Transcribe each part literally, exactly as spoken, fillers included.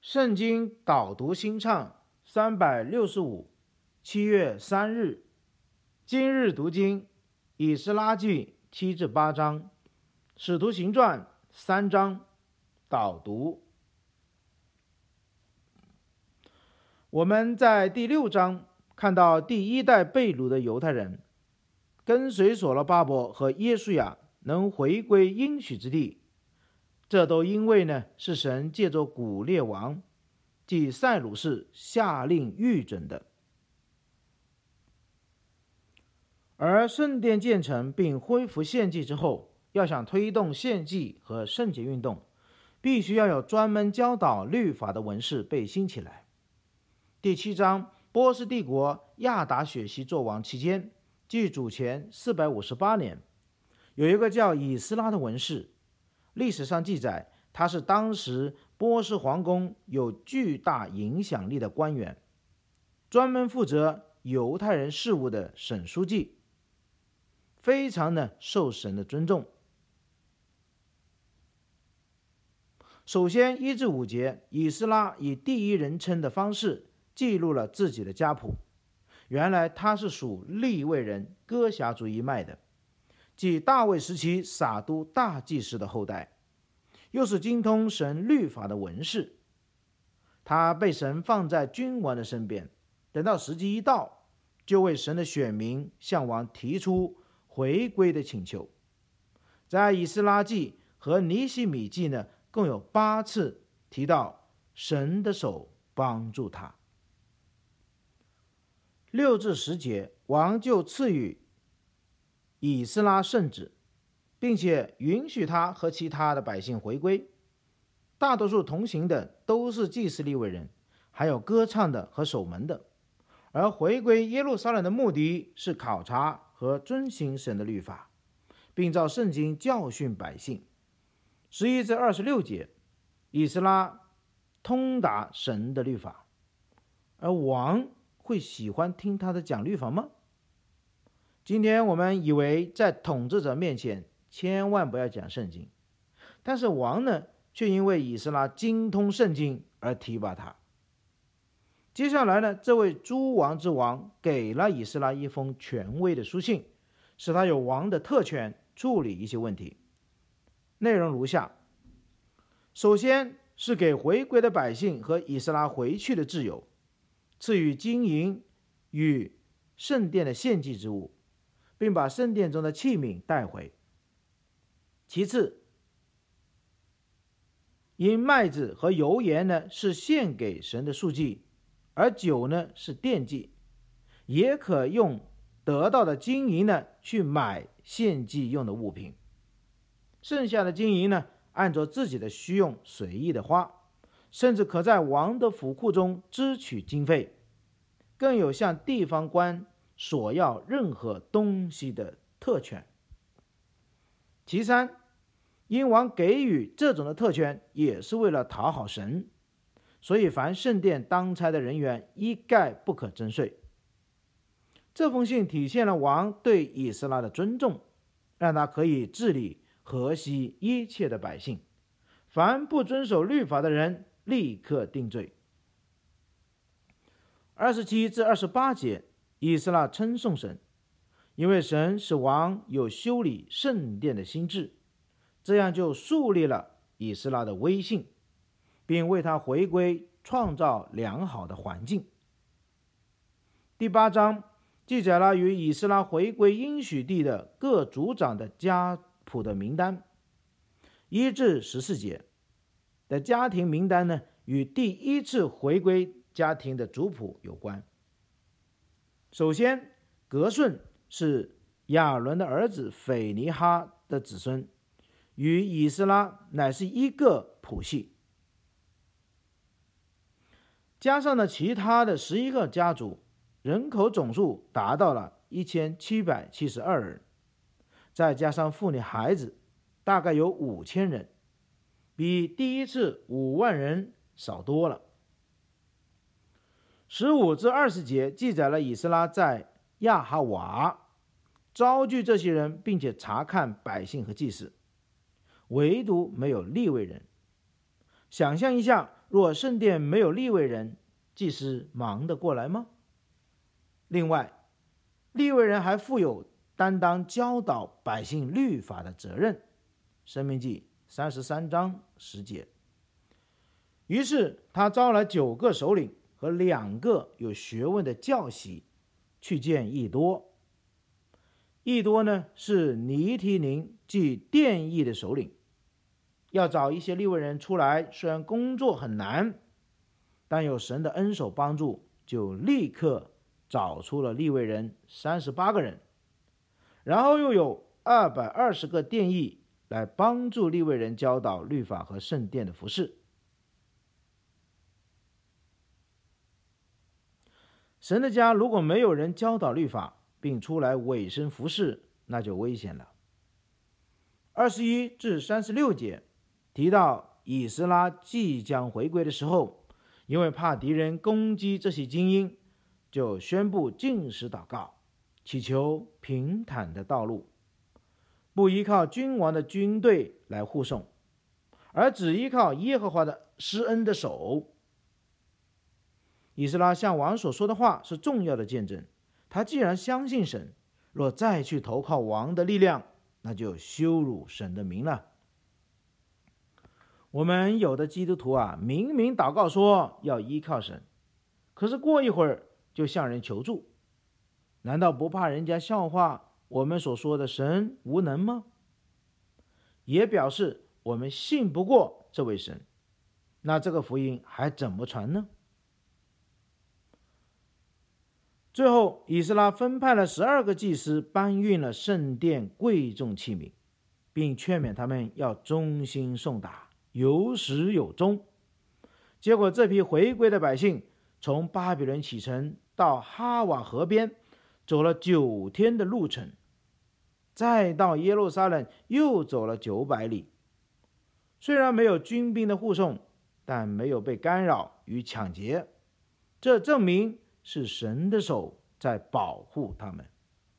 圣经导读新唱三百六十五，七月三日，今日读经以斯拉记七至八章，使徒行传三章。导读，我们在第六章看到第一代被掳的犹太人跟随所罗巴伯和耶稣亚能回归应许之地，这都因为呢是神借着古列王即塞鲁士下令预准的。而圣殿建成并恢复献祭之后，要想推动献祭和圣洁运动，必须要有专门教导律法的文士被兴起来。第七章，波斯帝国亚达血西作王期间，即主前四百五十八年，有一个叫以斯拉的文士，历史上记载他是当时波斯皇宫有巨大影响力的官员，专门负责犹太人事务的省书记，非常的受神的尊重。首先一至五节，以斯拉以第一人称的方式记录了自己的家谱。原来他是属利未人哥辖族一脉的，即大卫时期撒都大祭司的后代，又是精通神律法的文士。他被神放在君王的身边，等到时机一到，就为神的选民向王提出回归的请求。在以斯拉记和尼希米记呢，共有八次提到神的手帮助他。六至十节，王就赐予以斯拉圣旨，并且允许他和其他的百姓回归。大多数同行的都是祭司利未人，还有歌唱的和守门的。而回归耶路撒冷的目的是考察和遵行神的律法，并照圣经教训百姓。十一至二十六节，以斯拉通达神的律法，而王会喜欢听他的讲律法吗？今天我们以为在统治者面前千万不要讲圣经，但是王呢，却因为以斯拉精通圣经而提拔他。接下来呢，这位诸王之王给了以斯拉一封权威的书信，使他有王的特权处理一些问题。内容如下：首先是给回归的百姓和以斯拉回去的自由，赐予金银与圣殿的献祭之物，并把圣殿中的器皿带回。其次，因麦子和油盐呢是献给神的素祭，而酒呢是奠祭，也可用得到的金银呢去买献祭用的物品。剩下的金银呢，按照自己的需用随意的花，甚至可在王的府库中支取经费，更有向地方官索要任何东西的特权。其三，因王给予这种的特权，也是为了讨好神，所以凡圣殿当差的人员一概不可征税。这封信体现了王对以斯拉的尊重，让他可以治理河西一切的百姓，凡不遵守律法的人立刻定罪。二十七至二十八节，以斯拉称颂神，因为神使王有修理圣殿的心志，这样就树立了以斯拉的威信，并为他回归创造良好的环境。第八章记载了与以斯拉回归应许地的各族长的家谱的名单。一至十四节的家庭名单呢，与第一次回归家庭的族谱有关。首先，革顺是亚伦的儿子斐尼哈的子孙，与以斯拉乃是一个谱系。加上了其他的十一个家族，人口总数达到了一千七百七十二人，再加上妇女孩子，大概有五千人，比第一次五万人少多了。十五至二十节记载了以斯拉在亚哈瓦招聚这些人，并且查看百姓和祭司，唯独没有利未人。 想象一下，若圣殿没有利未人，祭司忙得过来吗？另外，利未人还负有担当教导百姓律法的责任。申命记三十三章十节。于是他招来九个首领和两个有学问的教习，去见益多。益多呢是尼提宁即殿役的首领。要找一些利未人出来，虽然工作很难，但有神的恩手帮助，就立刻找出了利未人三十八个人，然后又有二百二十个殿役来帮助利未人教导律法和圣殿的服事。神的家如果没有人教导律法，并出来委身服事，那就危险了。二十一至三十六节提到以斯拉即将回归的时候，因为怕敌人攻击这些精英，就宣布禁食祷告，祈求平坦的道路，不依靠君王的军队来护送，而只依靠耶和华的施恩的手。以斯拉向王所说的话是重要的见证，他既然相信神，若再去投靠王的力量，那就羞辱神的名了。我们有的基督徒啊，明明祷告说要依靠神，可是过一会儿就向人求助，难道不怕人家笑话我们所说的神无能吗？也表示我们信不过这位神，那这个福音还怎么传呢？最后，以斯拉分派了十二个祭司搬运了圣殿贵重器皿，并劝勉他们要忠心颂达，有始有终。结果这批回归的百姓从巴比伦启程到哈瓦河边，走了九天的路程，再到耶路撒冷又走了九百里。虽然没有军兵的护送，但没有被干扰与抢劫，这证明是神的手在保护他们。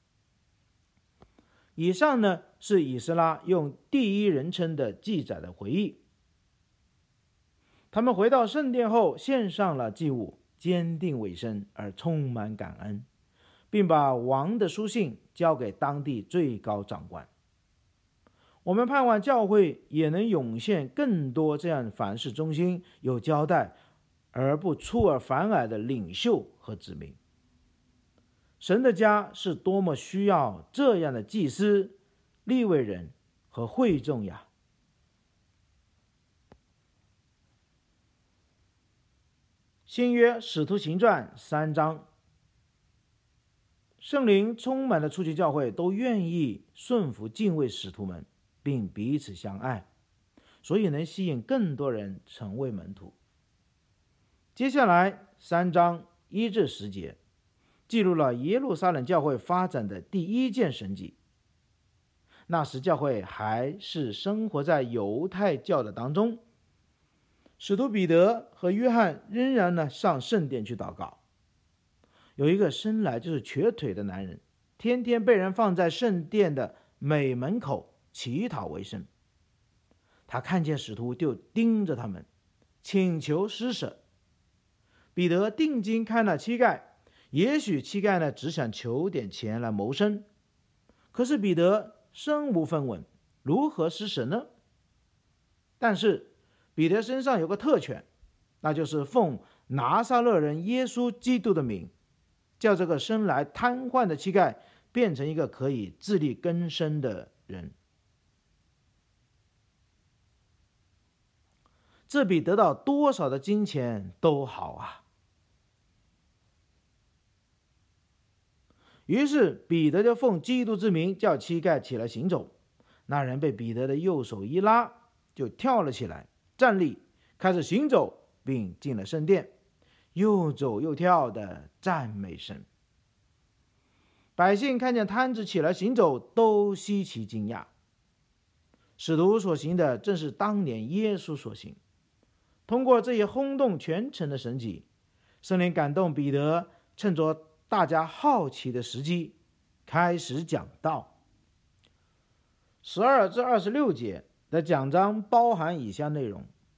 以上呢是以斯拉用第一人称的记载的回忆。他们回到圣殿后，献上了祭物，坚定委身而充满感恩，并把王的书信交给当地最高长官。我们盼望教会也能涌现更多这样凡事忠心、有交代而不出尔反尔的领袖和子民。神的家是多么需要这样的祭司、利未人和会众呀！新约使徒行传三章，圣灵充满了初期教会都愿意顺服敬畏使徒们，并彼此相爱，所以能吸引更多人成为门徒。接下来三章一至十节记录了耶路撒冷教会发展的第一件神迹。那时教会还是生活在犹太教的当中，使徒彼得和约翰仍然呢上圣殿去祷告。有一个生来就是瘸腿的男人，天天被人放在圣殿的每门口乞讨为生。他看见使徒就盯着他们，请求施舍。彼得定睛看了乞丐，也许乞丐呢只想求点钱来谋生，可是彼得身无分文，如何施舍呢？但是彼得身上有个特权，那就是奉拿撒勒人耶稣基督的名，叫这个生来瘫痪的乞丐变成一个可以自力更生的人。这比得到多少的金钱都好啊！于是彼得就奉基督之名叫乞丐起来行走。那人被彼得的右手一拉，就跳了起来，站立，开始行走，并进了圣殿，又走又跳的赞美神。百姓看见瘫子起来行走，都稀奇惊讶。使徒所行的正是当年耶稣所行。通过这些轰动全城的神迹，圣灵感动彼得，趁着大家好奇的时机，开始讲道。十二至二十六节的讲章包含以下内容：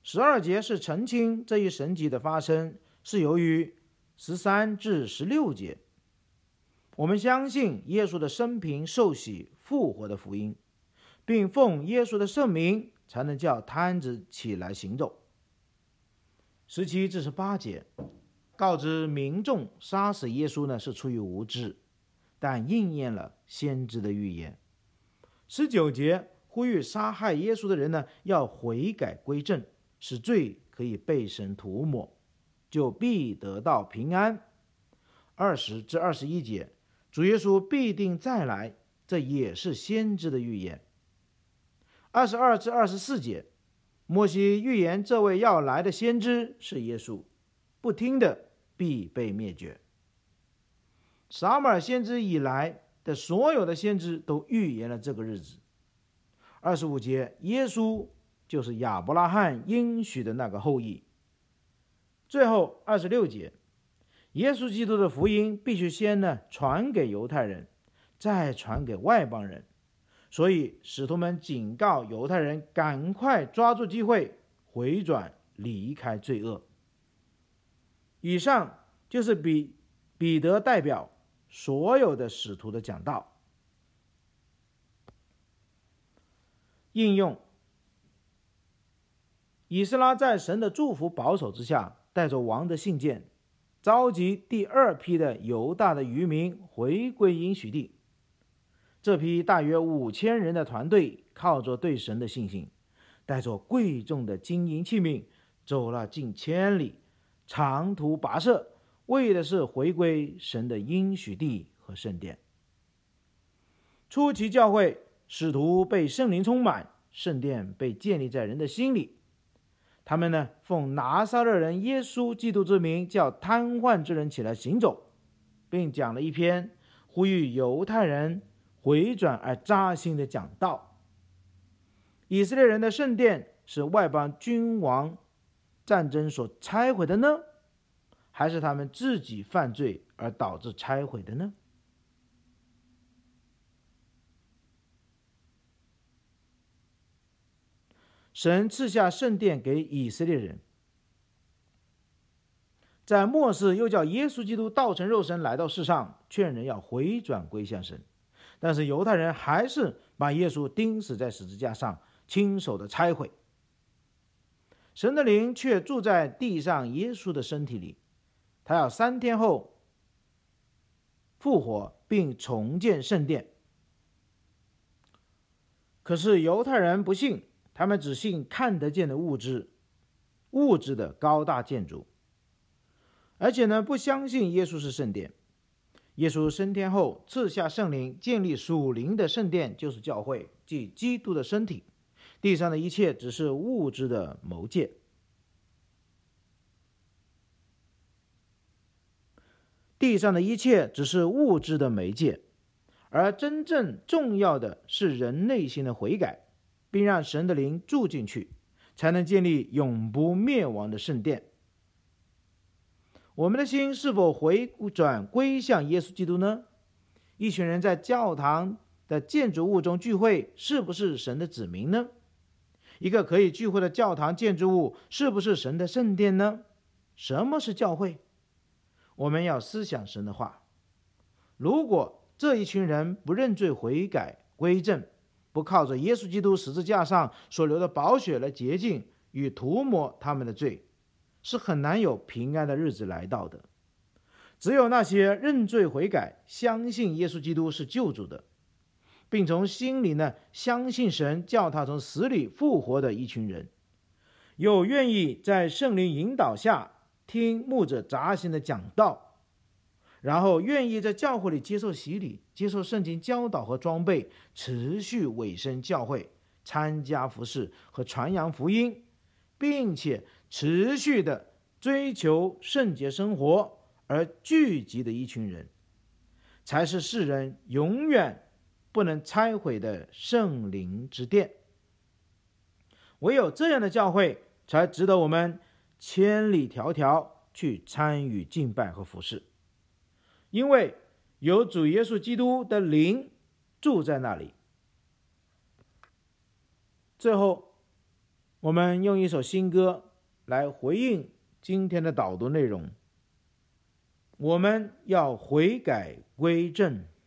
十二节是澄清这一神迹的发生是由于十三至十六节。我们相信耶稣的生平、受洗、复活的福音，并奉耶稣的圣名才能叫瘫子起来行走。十七至十八节告知民众杀死耶稣呢是出于无知，但应验了先知的预言。十九节呼吁杀害耶稣的人呢要悔改归正，使罪可以被神涂抹，就必得到平安。二十至二十一节主耶稣必定再来，这也是先知的预言。二十二至二十四节摩西预言这位要来的先知是耶稣，不听的必被灭绝。撒母耳先知以来的所有的先知都预言了这个日子。二十五节耶稣就是亚伯拉罕应许的那个后裔。最后二十六节耶稣基督的福音必须先呢传给犹太人，再传给外邦人，所以使徒们警告犹太人赶快抓住机会回转离开罪恶。以上就是彼彼得代表所有的使徒的讲道。应用：以斯拉在神的祝福保守之下，带着王的信件，召集第二批的犹大的渔民回归应许地。这批大约五千人的团队，靠着对神的信心，带着贵重的金银器皿，走了近千里，长途跋涉，为的是回归神的应许地和圣殿。初期教会使徒被圣灵充满，圣殿被建立在人的心里。他们呢，奉拿撒勒人耶稣基督之名，叫瘫痪之人起来行走，并讲了一篇呼吁犹太人回转而扎心的讲道。以色列人的圣殿是外邦君王战争所拆毁的呢，还是他们自己犯罪而导致拆毁的呢？神赐下圣殿给以色列人，在末世又叫耶稣基督道成肉身来到世上，劝人要回转归向神。但是犹太人还是把耶稣钉死在十字架上，亲手的拆毁。神的灵却住在地上耶稣的身体里，他要三天后复活并重建圣殿。可是犹太人不信，他们只信看得见的物质，物质的高大建筑，而且呢，不相信耶稣是圣殿。耶稣升天后赐下圣灵，建立属灵的圣殿，就是教会，即基督的身体。地上的一切只是物质的媒介。地上的一切只是物质的媒介，而真正重要的是人内心的悔改，并让神的灵住进去，才能建立永不灭亡的圣殿。我们的心是否回转归向耶稣基督呢？一群人在教堂的建筑物中聚会，是不是神的子民呢？一个可以聚会的教堂建筑物，是不是神的圣殿呢？什么是教会？我们要思想神的话。如果这一群人不认罪悔改归正，不靠着耶稣基督十字架上所流的宝血来洁净与涂抹他们的罪，是很难有平安的日子来到的。只有那些认罪悔改，相信耶稣基督是救主的，并从心里呢相信神叫他从死里复活的一群人，有愿意在圣灵引导下听牧者扎心的讲道，然后愿意在教会里接受洗礼，接受圣经教导和装备，持续委身教会，参加服事和传扬福音，并且持续的追求圣洁生活而聚集的一群人，才是世人永远不能拆毁的圣灵之殿。唯有这样的教会，才值得我们千里迢迢去参与敬拜和服事，因为有主耶稣基督的灵住在那里。最后， 我们用一首新歌来回应今天的导读内容。我们要悔改归正。